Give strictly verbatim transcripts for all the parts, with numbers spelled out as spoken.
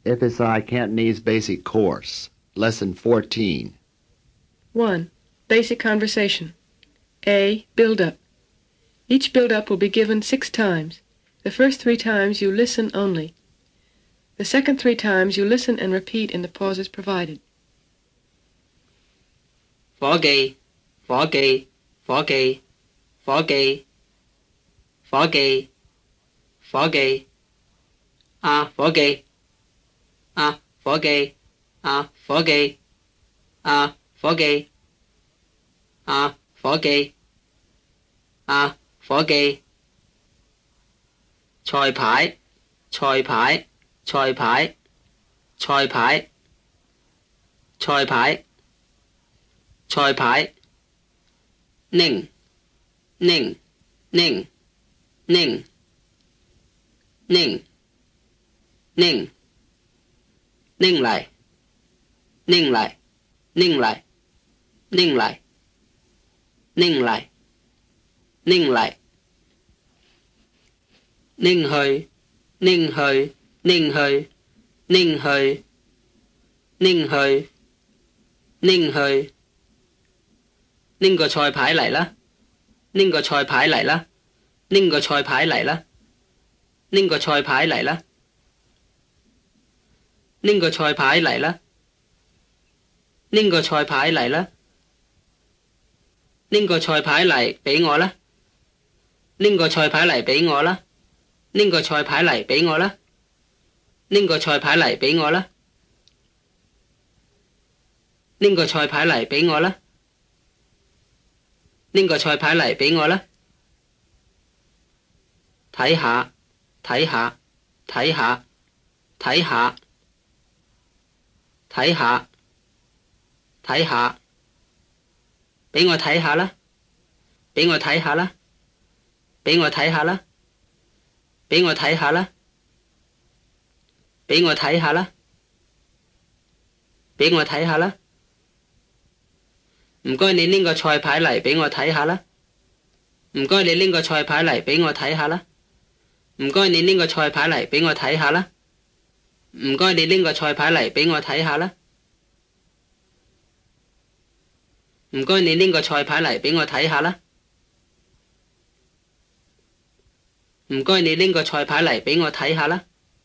F S I Cantonese Basic Course, Lesson fourteen. one. Basic conversation. A. Build-up. Each build-up will be given six times. The first three times you listen only. The second three times you listen and repeat in the pauses provided. 伙計，伙計，伙計，伙計，伙計，伙計，啊，伙計，啊，伙計，啊，伙計，啊，伙計，啊，伙計，啊，伙計，賽牌，賽牌，賽牌，賽牌，賽牌。賽牌，擰擰擰擰擰擰擰嚟擰嚟擰嚟擰嚟擰嚟擰嚟擰去擰去擰去擰去擰去擰去拎個賽牌嚟啦，拎個賽牌嚟啦，拎個賽牌嚟啦，拎個賽牌嚟啦，拎個賽牌嚟啦，拎個賽牌嚟啦，拎個賽牌嚟俾我啦，拎個賽牌嚟俾我啦，拎個賽牌嚟俾我啦，拎個賽牌嚟俾我啦，拎個賽牌嚟俾我啦。拎個賽牌嚟俾我啦，睇下睇下睇下睇下睇下睇下，俾我睇下啦，俾我睇下啦，俾我睇下啦，俾我睇下啦，俾我睇下啦，俾我睇下啦。唔該你拎個賽牌嚟俾我睇下啦，唔該你拎個賽牌嚟俾我睇下啦，唔該你拎個賽牌嚟俾我睇下啦，唔該你拎個賽牌嚟俾我睇下啦，唔該你拎個賽牌嚟俾我睇下啦，唔該你拎個賽牌嚟俾我睇下啦。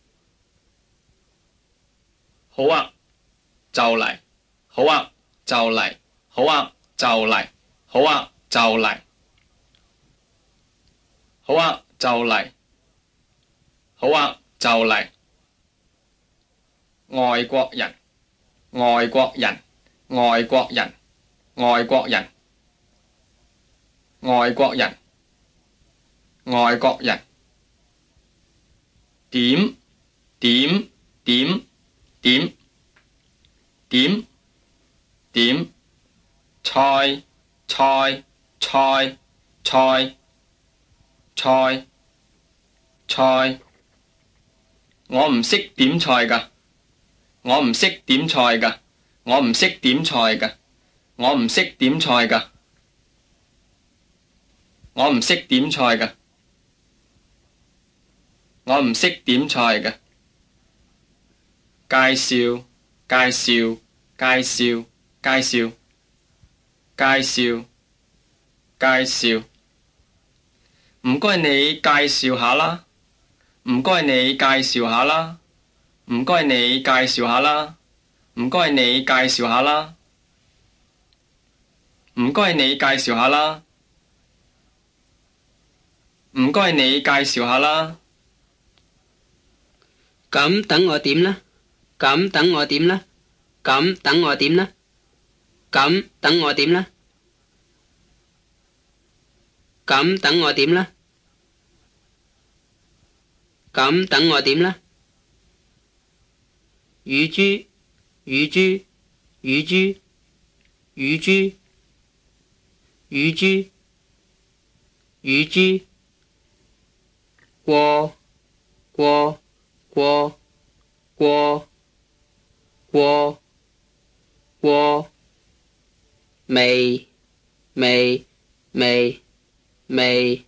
好啊，就嚟，好啊，就嚟。好啊，就嚟，好啊，就嚟，好啊，就嚟，好啊，就嚟。外國人，外國人，外國人，外國人，外國人，外國人。點點點點點點。菜菜菜菜菜菜，我唔識點菜㗎，我唔識點菜㗎，我唔識點菜㗎，我唔識點菜㗎，我唔識點菜㗎，我唔識點菜㗎。介紹介紹介紹介紹介紹介紹，唔該你介紹下啦，唔該你介紹下啦，唔該你介紹下啦，唔該你介紹下啦，唔該你介紹下啦，唔該你介紹下啦。 咁等我點啦？咁等我點啦？咁等我點啦？咁等我點啦？咁等我點啦？咁等我點啦？乳豬，乳豬，乳豬，乳豬，乳豬，乳豬。過，過，過，過，過，過。未未未未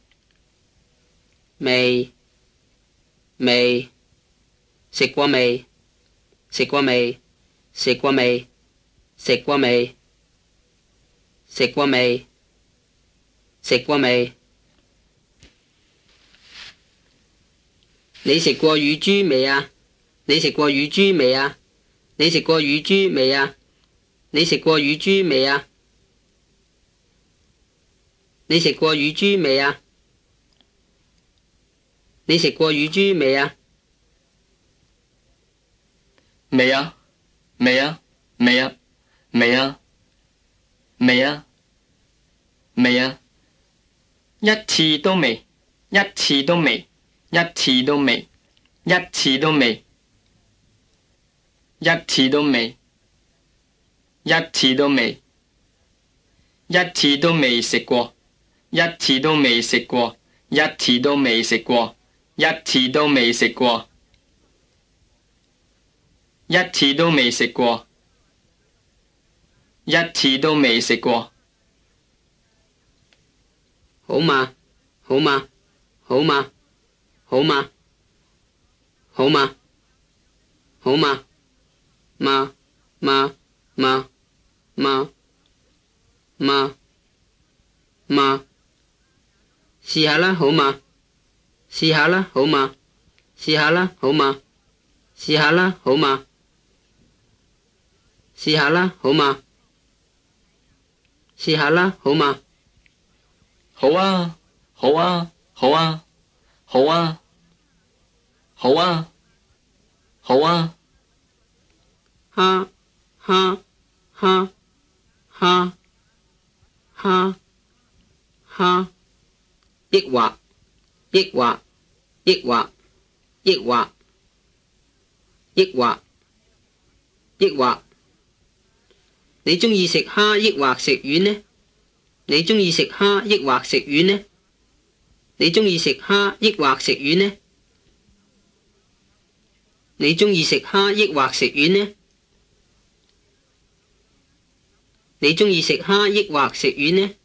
未未食過未食過未？食過未？食過未？食過未？食過未？你食過乳豬未啊？你食過乳豬未啊？你食過乳豬未啊？你食過乳豬未啊？你食過乳豬未啊？你食過乳豬未啊？ 未啊，未啊，未啊，未啊，未啊，未啊，一次都未，一次都未，一次都未，一次都未，一次都未，一次都未，一次都未食過，一次都未食過，一次都未食過，一次都未食過，一次都未食過，一次都未食過。 好嘛，好嘛，好嘛，好嘛，好嘛，好嘛，嘛嘛嘛嘛嘛嘛，試下啦，好嘛，試下啦，好嘛，試下啦，好嘛，試下啦，好嘛，試下啦，好嘛，試下啦，好嘛。 好啊，好啊，好啊，好啊，好啊，好啊， 哈哈哈哈哈哈，抑或抑或抑或抑或抑或抑或，你鍾意食蝦抑或食丸呢？你鍾意食蝦抑或食丸呢？你鍾意食蝦抑或食丸呢？你鍾意食蝦抑或食丸呢？你鍾意食蝦抑或食丸呢？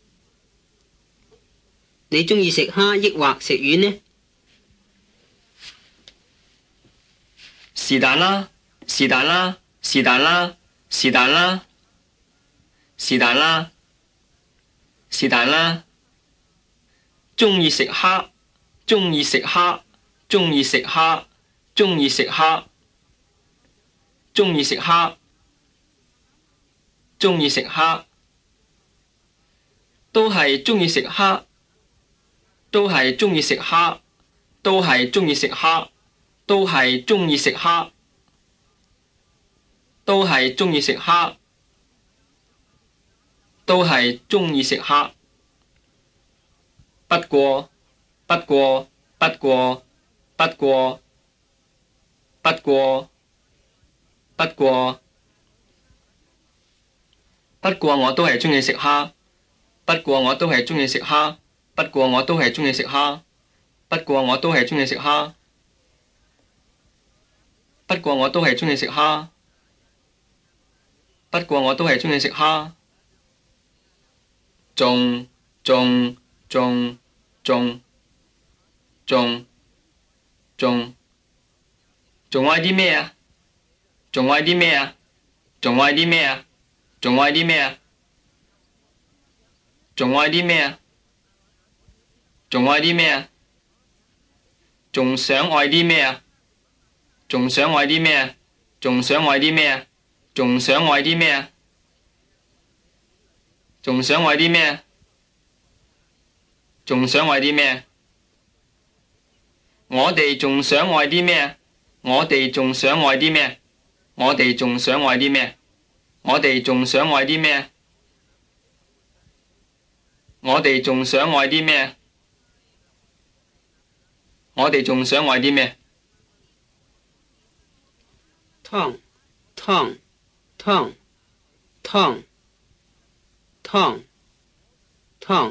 你鍾意食蝦抑或食丸呢？ 是但啦，是但啦，是但啦，是但啦，是但啦，是但啦。鍾意食蝦，鍾意食蝦，鍾意食蝦，鍾意食蝦，鍾意食蝦，鍾意食蝦，都係鍾意食蝦，都係鍾意食蝦，都係鍾意食蝦，都係鍾意食蝦，都係鍾意食蝦，都係鍾意食蝦。不過，不過，不過，不過，不過，不過，不過我都係鍾意食蝦。不過我都係鍾意食蝦。不過我都係鍾意食蝦。不過我都係鍾意食蝦。不過我都係鍾意食蝦。不過我都係鍾意食蝦。仲仲仲仲仲仲仲愛啲咩啊？仲愛啲咩啊？仲愛啲咩啊？仲愛啲咩啊？仲愛啲咩啊？仲愛啲咩啊？仲想愛啲咩啊？仲想愛啲咩啊？仲想愛啲咩啊？仲想愛啲咩啊？仲想愛啲咩啊？仲想愛啲咩啊？我哋仲想愛啲咩啊？我哋仲想愛啲咩啊？我哋仲想愛啲咩啊？我哋仲想愛啲咩啊？我哋仲想愛啲咩啊？我哋仲想愛啲咩？ 湯湯湯湯湯湯，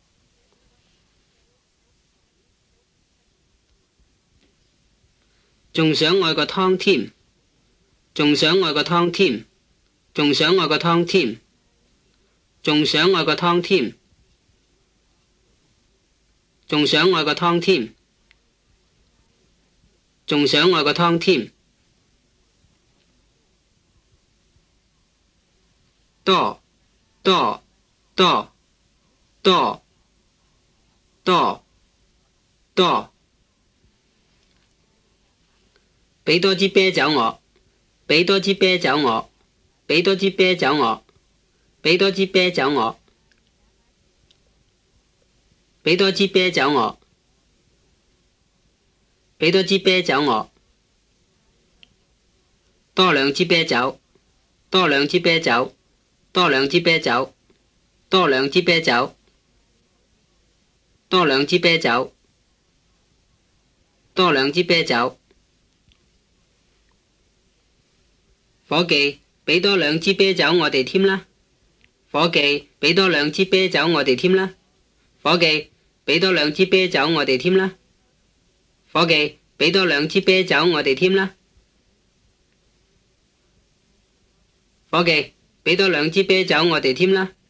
仲想愛個湯添，仲想愛個湯添，仲想愛個湯添，仲想愛個湯添，仲想愛個湯添，仲想愛個湯添。 多多多多多多，俾多支啤酒我，俾多支啤酒我，俾多支啤酒我，俾多支啤酒我，俾多支啤酒我，俾多支啤酒我，多兩支啤酒，多兩支啤酒，多兩支啤酒，多兩支啤酒，多兩支啤酒，多兩支啤酒。伙計，俾多兩支啤酒我哋添啦。伙計，俾多兩支啤酒我哋添啦。伙計，俾多兩支啤酒我哋添啦。伙計，俾多兩支啤酒我哋添啦。伙計，俾多兩支啤酒我哋添啦。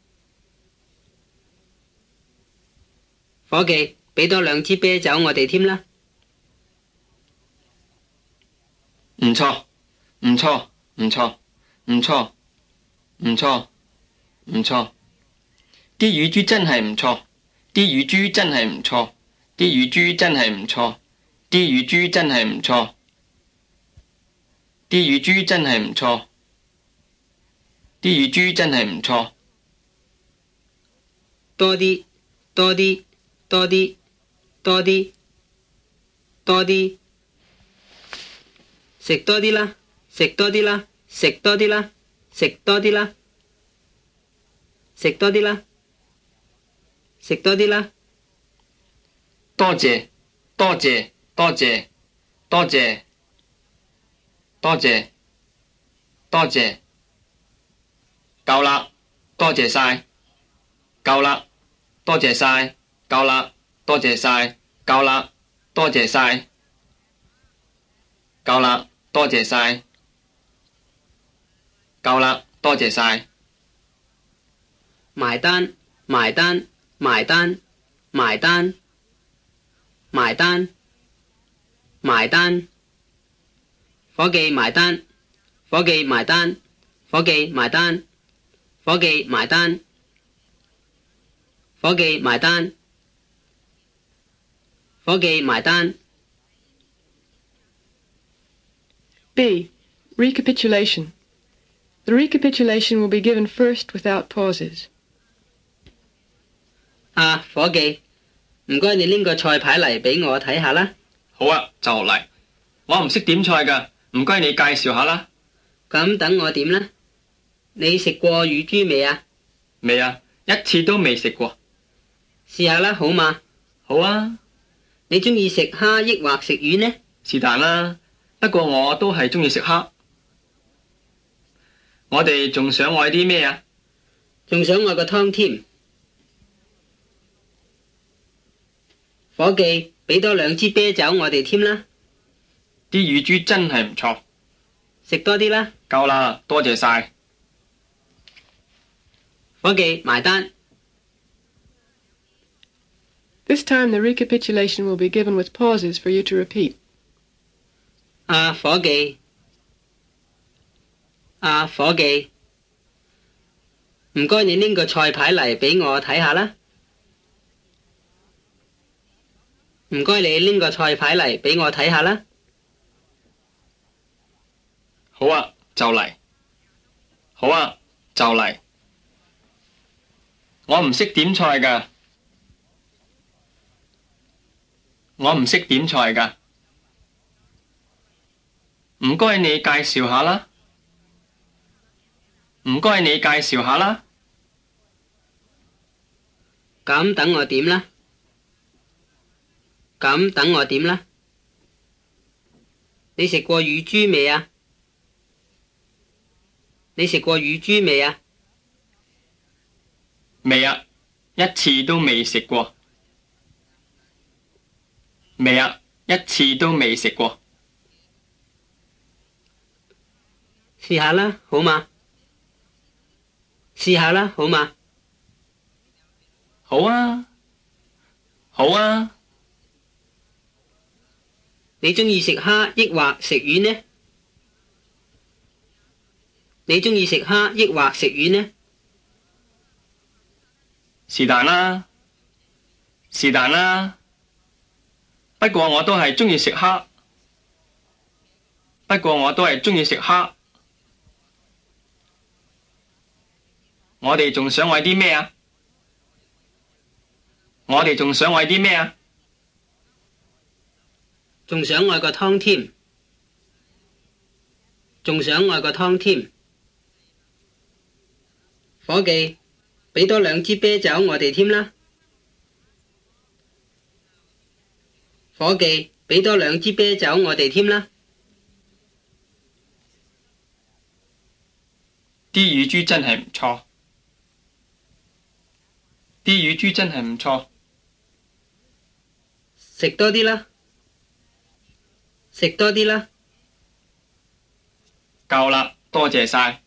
伙計，俾多兩支啤酒我哋添啦。 唔錯，唔錯，唔錯，唔錯，唔錯，唔錯。啲乳豬真係唔錯，啲乳豬真係唔錯，啲乳豬真係唔錯，啲乳豬真係唔錯，啲乳豬真係唔錯，啲乳豬真係唔錯。 多啲，多啲，多啲，多啲，多啲。食多啲啦，食多啲啦，食多啲啦，食多啲啦，食多啲啦，食多啲啦。 多謝，多謝，多謝，多謝，多謝，多謝。夠啦，多謝晒，夠啦，多謝晒，夠啦，多謝晒，夠啦，多謝晒，夠啦。多謝晒，夠啦，多謝晒。 埋單，埋單，埋單，埋單，埋單，埋單。伙計埋單，伙計埋單，伙計埋單，伙計埋單，伙計埋單，伙計埋單。 B. Recapitulation. The recapitulation will be given first without pauses. 啊，伙計，唔該你拎個菜牌嚟俾我睇下啦。 好啊，就嚟。我唔識點菜㗎，唔該你介紹下啦。 咁等我點啦。你食過乳豬未啊？ 未啊，一次都未食過。 試下啦，好嘛？ 好啊。 你鍾意食蝦抑或食魚呢？ 是但啦。不過我都係鍾意食蝦。我哋仲想愛啲咩啊？ 仲想愛個湯添。伙計，俾多兩支啤酒我哋添啦。 啲乳豬真係唔錯。 食多啲啦。 夠啦，多謝晒。 伙計，埋單。 This time the recapitulation will be given with pauses for you to repeat. 啊，伙計，啊，伙計，唔該你拎個菜牌嚟俾我睇下啦。唔該你拎個菜牌嚟俾我睇下啦。 好啊，就嚟。好啊，就嚟。我唔識點菜㗎。我唔識點菜㗎。唔該你介紹下啦。唔該你介紹下啦。 咁等我點啦。咁等我點啦。你食過乳豬未啊？你食過乳豬未啊？ 未啊，一次都未食過。未啊，一次都未食過。 試下啦，好嘛？試下啦，好嘛？ 好啊，好啊。 你鍾意食蝦抑或食魚呢？你鍾意食蝦抑或食魚呢？ 是但啦，是但啦。不過我都係鍾意食蝦。不過我都係鍾意食蝦。我哋仲想餵啲咩啊？我哋仲想餵啲咩啊？ 仲想嗌個湯添。仲想嗌個湯添。伙計，俾多兩支啤酒我哋添啦。伙計，俾多兩支啤酒我哋添啦。 啲乳豬真係唔錯。啲乳豬真係唔錯。 食多啲啦。食多啲啦。 夠啦，多謝晒。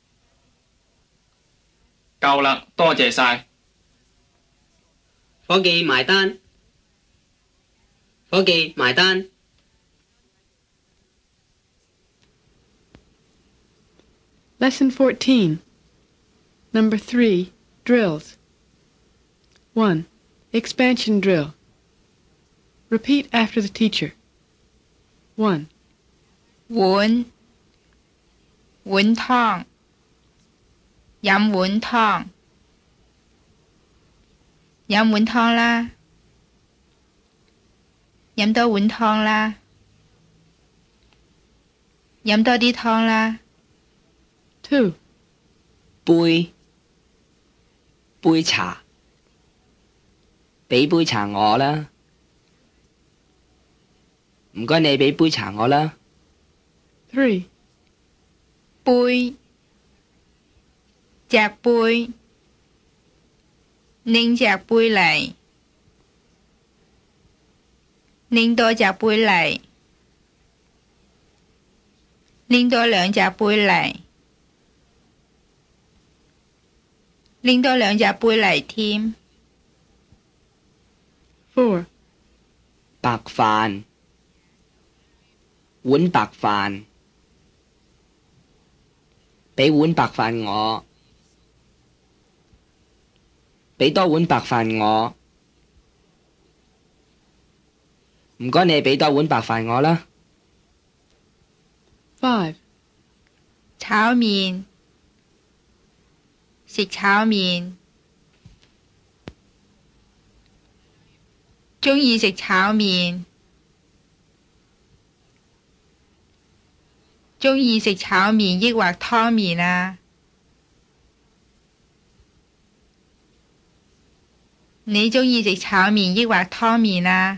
夠啦，多謝晒。 伙計埋單。伙計埋單。 Lesson fourteen. Number three, drills. one. Expansion drill. Repeat after the teacher. one. 碗碗湯，飲碗湯，飲碗湯啦，飲多碗湯啦，飲多啲湯啦。 two. 杯杯茶，俾杯茶我啦。唔該你俾杯茶我啦。 three. 杯隻杯，拎隻杯嚟，拎多隻杯嚟，拎多兩隻杯嚟，拎多兩隻杯嚟添。 four. 白飯碗白飯，俾碗白飯我，俾多碗白飯我。唔該你俾多碗白飯我啦。 five. 炒麵，食炒麵，鍾意食炒麵，鍾意食炒麵抑或湯麵啊？你鍾意食炒麵抑或湯麵啊？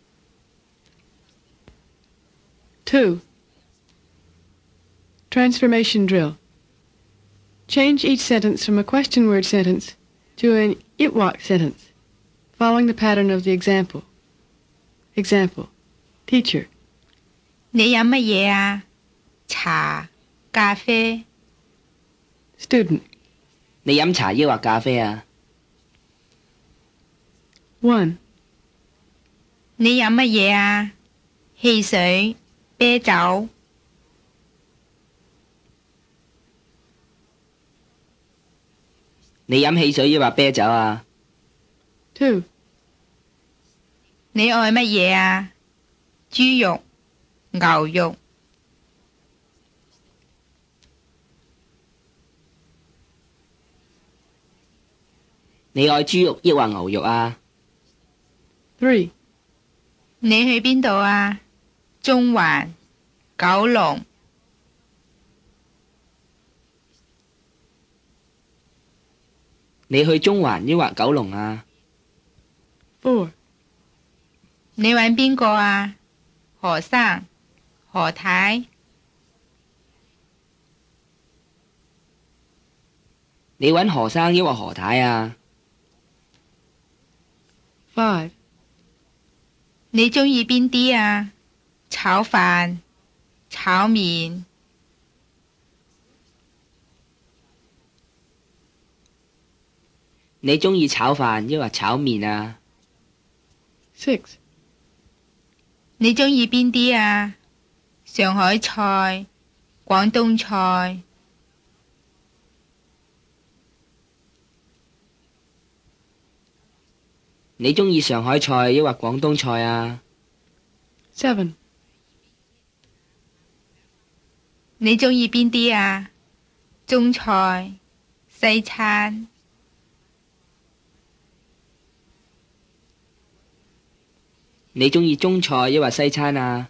two. Transformation drill. Change each sentence from a question word sentence to an itwalk sentence, following the pattern of the example. Example. Teacher. 你飲乜嘢啊？茶、咖啡。 Student. 你飲茶抑或咖啡啊？ one. 你飲乜嘢啊？汽水、啤酒。 你飲汽水抑或啤酒啊？ two. 你愛乜嘢啊？豬肉、牛肉。 你愛豬肉抑或牛肉啊？ three. 你去邊度啊？中環、九龍。 你去中環抑或九龍啊？ four. 你搵邊個啊？何生、何太。 你搵何生抑或何太啊？ five. 你鍾意邊啲啊？炒飯、炒麵。 你鍾意炒飯抑或炒麵啊？ six. 你鍾意邊啲啊？上海菜、廣東菜。 你鍾意上海菜抑或廣東菜啊？ seven. 你鍾意邊啲啊？中菜、西餐。 你鍾意中菜抑或西餐啊？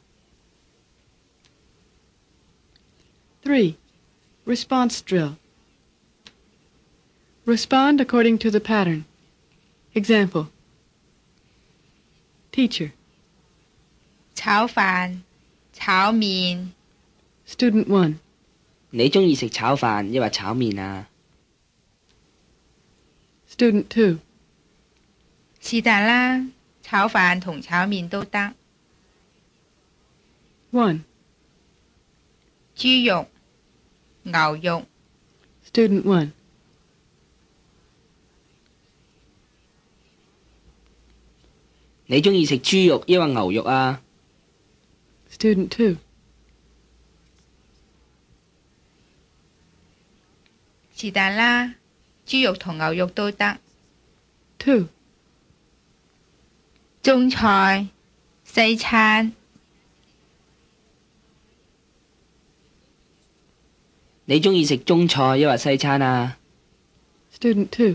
three. Response drill. Respond according to the pattern. Example. Teacher. 炒飯、炒麵。 Student one. 你鍾意食炒飯抑或炒麵啊？ Student two. 是但啦，炒飯同炒麵都得。 one. 豬肉、牛肉。 Student one. 你鍾意食豬肉抑或牛肉啊？ Student two. 是但啦，豬肉同牛肉都得。 two. 中菜、西餐。 你鍾意食中菜抑或西餐啊？ Student two.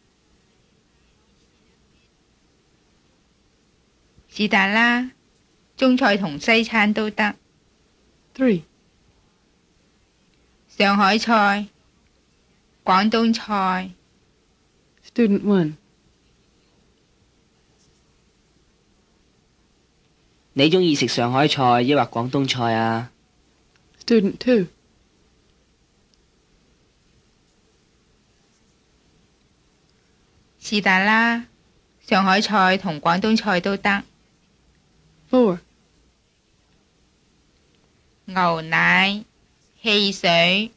是但啦，中菜同西餐都得。 three. 上海菜、廣東菜。 Student one. 你鍾意食上海菜抑或廣東菜啊？ Student two. 是但啦，上海菜同廣東菜都得。 four. 牛奶、汽水。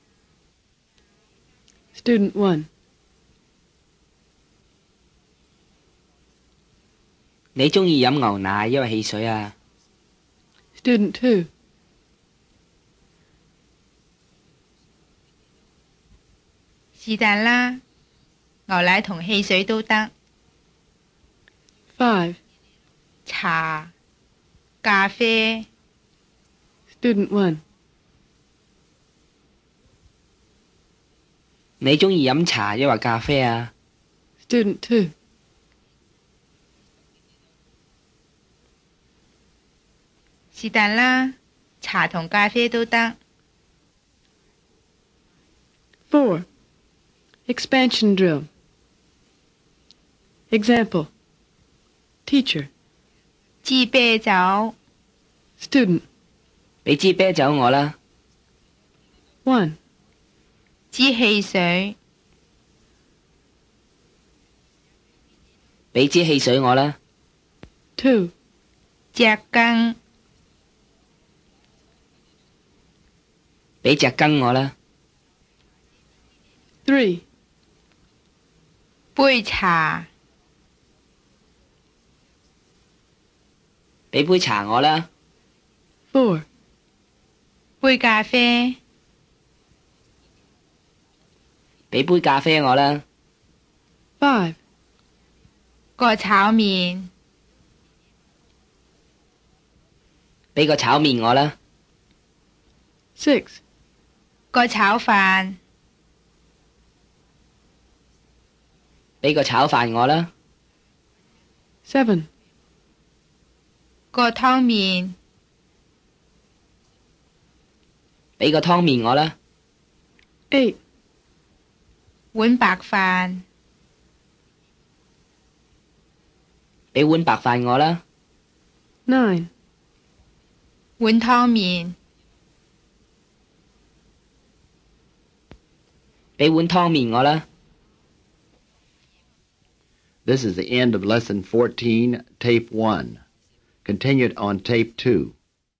Student one. 你鍾意飲牛奶抑或汽水啊？ Student two. 是但啦，牛奶同汽水都得。 five. 茶、咖啡。 Student one. 你鍾意飲茶抑或咖啡啊？ Student two. 是但啦，茶同咖啡都得。 four. Expansion drill. Example. Teacher. 支啤酒。 Student. 俾支啤酒我啦。 one. 支汽水。 俾支汽水我啦。 two. 隻羹。 俾隻羹我啦。 three. 杯茶。 俾杯茶我啦。 four. 杯咖啡。 俾杯咖啡我啦。 five. 個炒麵。 俾個炒麵我啦。 six. 個炒飯。 俾個炒飯我啦。 seven. 個湯麵。 俾個湯麵我啦。 eight. 碗白飯。 俾碗白飯我啦。 nine. 碗湯麵。 俾碗湯麵我啦。 This is the end of Lesson fourteen, Tape one. Continued on Tape two.